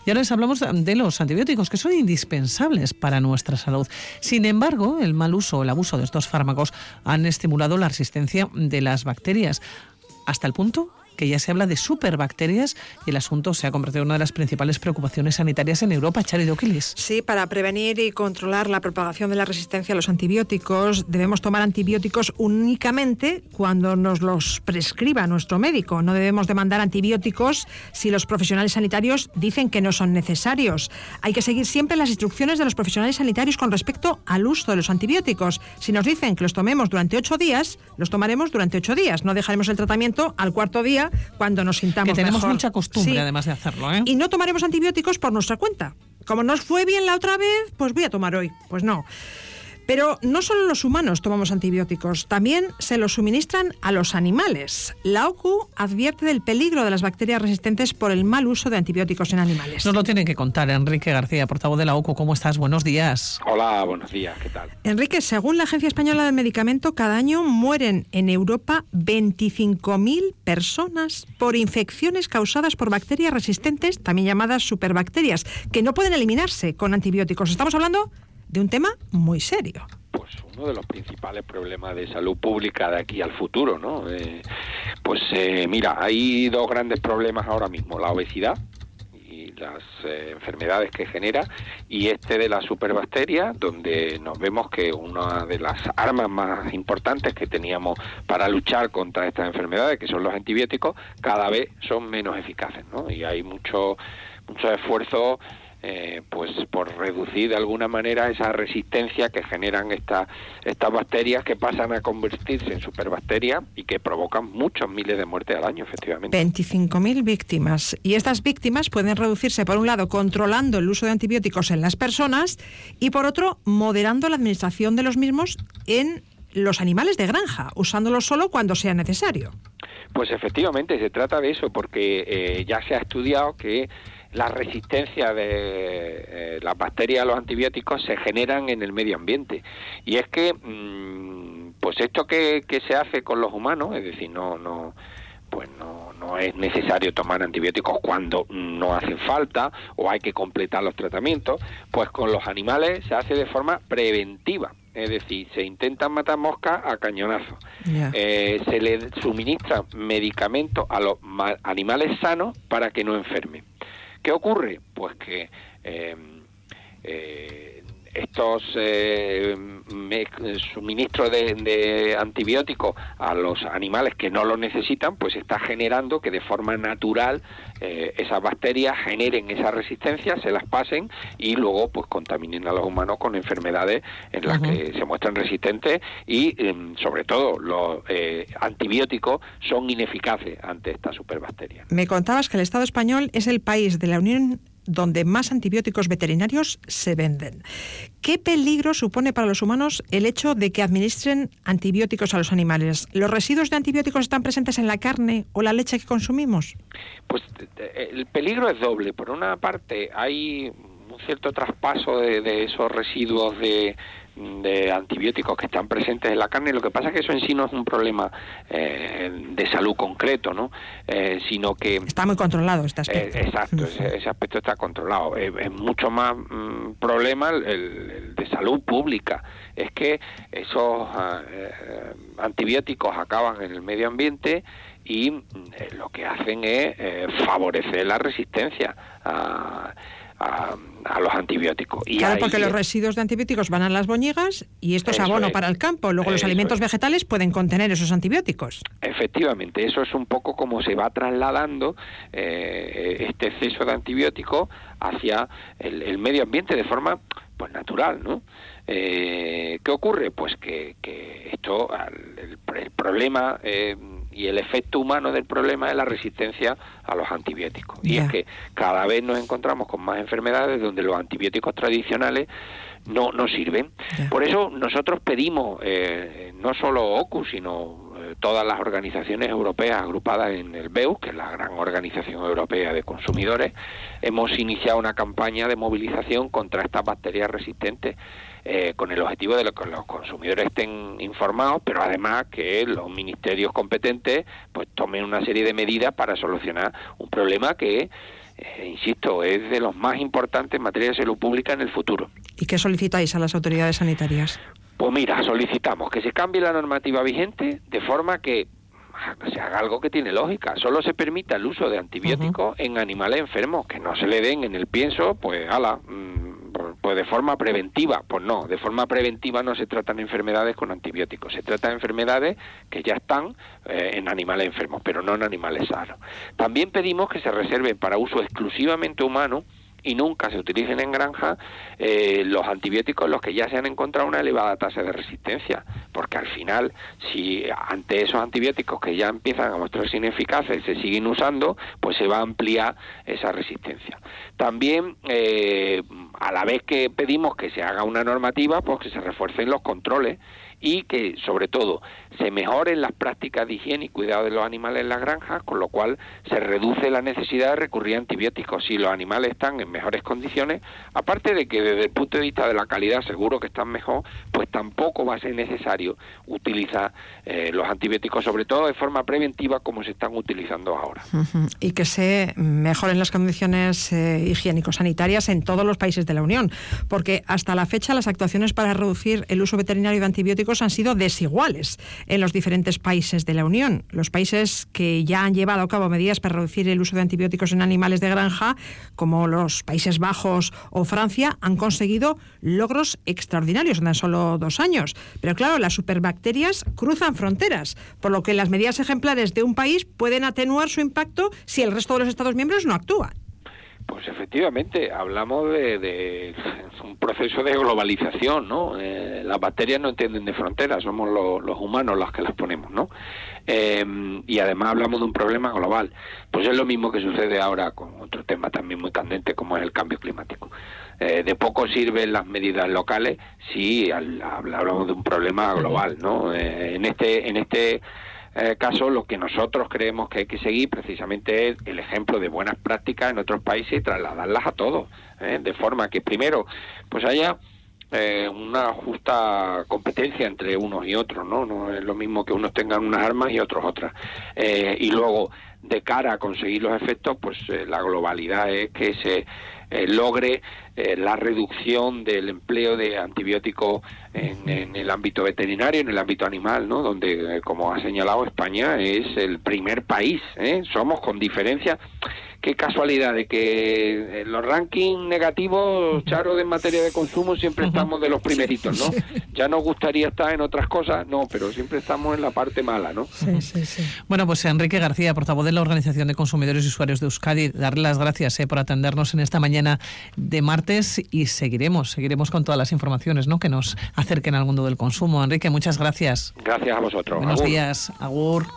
Y ahora les hablamos de los antibióticos, que son indispensables para nuestra salud. Sin embargo, el mal uso o el abuso de estos fármacos han estimulado la resistencia de las bacterias, hasta el punto que ya se habla de superbacterias y el asunto se ha convertido en una de las principales preocupaciones sanitarias en Europa. Chari Doquilis. Sí, para prevenir y controlar la propagación de la resistencia a los antibióticos, debemos tomar antibióticos únicamente cuando nos los prescriba nuestro médico. No debemos demandar antibióticos si los profesionales sanitarios dicen que no son necesarios. Hay que seguir siempre las instrucciones de los profesionales sanitarios con respecto al uso de los antibióticos. Si nos dicen que los tomemos durante 8 días, los tomaremos durante 8 días. No dejaremos el tratamiento al cuarto día cuando nos sintamos mejor. Que tenemos mejor. Mucha costumbre, además de hacerlo, ¿eh? Y no tomaremos antibióticos por nuestra cuenta. Como nos fue bien la otra vez, pues voy a tomar hoy. Pues no. Pero no solo los humanos tomamos antibióticos, también se los suministran a los animales. La OCU advierte del peligro de las bacterias resistentes por el mal uso de antibióticos en animales. Nos lo tienen que contar Enrique García, portavoz de la OCU. ¿Cómo estás? Buenos días. Hola, buenos días. ¿Qué tal? Enrique, según la Agencia Española del Medicamento, cada año mueren en Europa 25.000 personas por infecciones causadas por bacterias resistentes, también llamadas superbacterias, que no pueden eliminarse con antibióticos. Estamos hablando de un tema muy serio. Pues uno de los principales problemas de salud pública de aquí al futuro, ¿no? Mira, hay dos grandes problemas ahora mismo: la obesidad y las enfermedades que genera, y de la superbacteria, donde nos vemos que una de las armas más importantes que teníamos para luchar contra estas enfermedades, que son los antibióticos, cada vez son menos eficaces, ¿no? Y hay mucho esfuerzo por reducir de alguna manera esa resistencia que generan estas bacterias, que pasan a convertirse en superbacterias y que provocan muchos miles de muertes al año, efectivamente. 25.000 víctimas. Y estas víctimas pueden reducirse, por un lado, controlando el uso de antibióticos en las personas, y por otro, moderando la administración de los mismos en los animales de granja, usándolos solo cuando sea necesario. Pues efectivamente, se trata de eso, porque ya se ha estudiado que la resistencia de las bacterias a los antibióticos se generan en el medio ambiente. Y es que, pues esto que se hace con los humanos, es decir, no es necesario tomar antibióticos cuando no hacen falta o hay que completar los tratamientos, pues con los animales se hace de forma preventiva. Es decir, se intentan matar moscas a cañonazos. Yeah. Se les suministra medicamentos a los animales sanos para que no enfermen. ¿Qué ocurre? Pues que estos suministros de antibióticos a los animales que no los necesitan, pues está generando que de forma natural esas bacterias generen esa resistencia, se las pasen y luego pues contaminen a los humanos con enfermedades en las que se muestran resistentes, y sobre todo los antibióticos son ineficaces ante estas superbacterias. Me contabas que el Estado español es el país de la Unión donde más antibióticos veterinarios se venden. ¿Qué peligro supone para los humanos el hecho de que administren antibióticos a los animales? ¿Los residuos de antibióticos están presentes en la carne o la leche que consumimos? Pues el peligro es doble. Por una parte, hay un cierto traspaso de esos residuos de antibióticos que están presentes en la carne. Lo que pasa es que eso en sí no es un problema de salud concreto, ¿no? Sino que está muy controlado este aspecto. Exacto, ese aspecto está controlado. Es mucho más problema el de salud pública. Es que esos antibióticos acaban en el medio ambiente y lo que hacen es favorecer la resistencia a los antibióticos. Y claro, porque los residuos de antibióticos van a las boñigas y esto es abono para el campo. Luego los alimentos vegetales pueden contener esos antibióticos. Efectivamente, eso es un poco como se va trasladando este exceso de antibióticos hacia el medio ambiente de forma pues natural, ¿no? ¿Qué ocurre? Pues que esto, el problema y el efecto humano del problema es la resistencia a los antibióticos. Y es que cada vez nos encontramos con más enfermedades donde los antibióticos tradicionales no sirven. Por eso nosotros pedimos, no solo OCU, sino todas las organizaciones europeas agrupadas en el BEUS, que es la gran organización europea de consumidores, hemos iniciado una campaña de movilización contra estas bacterias resistentes, con el objetivo de que los consumidores estén informados, pero además que los ministerios competentes pues tomen una serie de medidas para solucionar un problema que insisto, es de los más importantes en materia de salud pública en el futuro. ¿Y qué solicitáis a las autoridades sanitarias? Pues mira, solicitamos que se cambie la normativa vigente de forma que se haga algo que tiene lógica. Solo se permita el uso de antibióticos en animales enfermos, que no se le den en el pienso, pues pues de forma preventiva. Pues no, de forma preventiva no se tratan enfermedades con antibióticos, se tratan enfermedades que ya están en animales enfermos, pero no en animales sanos. También pedimos que se reserven para uso exclusivamente humano y nunca se utilicen en granja los antibióticos en los que ya se han encontrado una elevada tasa de resistencia, porque al final, si ante esos antibióticos que ya empiezan a mostrarse ineficaces se siguen usando, pues se va a ampliar esa resistencia. También, a la vez que pedimos que se haga una normativa, pues que se refuercen los controles y que, sobre todo, se mejoren las prácticas de higiene y cuidado de los animales en las granjas, con lo cual se reduce la necesidad de recurrir a antibióticos si los animales están en mejores condiciones, aparte de que desde el punto de vista de la calidad seguro que están mejor, pues tampoco va a ser necesario utilizar los antibióticos, sobre todo de forma preventiva como se están utilizando ahora. Y que se mejoren las condiciones higiénico-sanitarias en todos los países de la Unión, porque hasta la fecha las actuaciones para reducir el uso veterinario de antibióticos han sido desiguales en los diferentes países de la Unión. Los países que ya han llevado a cabo medidas para reducir el uso de antibióticos en animales de granja, como los Países Bajos o Francia, han conseguido logros extraordinarios en tan solo 2 años. Pero claro, las superbacterias cruzan fronteras, por lo que las medidas ejemplares de un país pueden atenuar su impacto si el resto de los Estados miembros no actúan. Pues efectivamente, hablamos de un proceso de globalización, ¿no? Las bacterias no entienden de fronteras, somos los humanos los que las ponemos, ¿no? Y además hablamos de un problema global. Pues es lo mismo que sucede ahora con otro tema también muy candente como es el cambio climático. De poco sirven las medidas locales si hablamos de un problema global, ¿no? En este caso, lo que nosotros creemos que hay que seguir precisamente es el ejemplo de buenas prácticas en otros países y trasladarlas a todos, de forma que primero pues haya una justa competencia entre unos y otros, no es lo mismo que unos tengan unas armas y otros otras, y luego de cara a conseguir los efectos, pues la globalidad es que se logre la reducción del empleo de antibióticos en el ámbito veterinario, en el ámbito animal, ¿no? Donde, como ha señalado, España es el primer país, somos con diferencia. Qué casualidad de que en los rankings negativos, Charo, en materia de consumo siempre estamos de los primeritos, ¿no? Ya nos gustaría estar en otras cosas, no, pero siempre estamos en la parte mala, ¿no? Sí. Bueno, pues Enrique García, portavoz de la Organización de Consumidores y Usuarios de Euskadi, darle las gracias por atendernos en esta mañana de martes y seguiremos con todas las informaciones, ¿no?, que nos acerquen al mundo del consumo. Enrique, muchas gracias. Gracias a vosotros. Buenos días. Agur.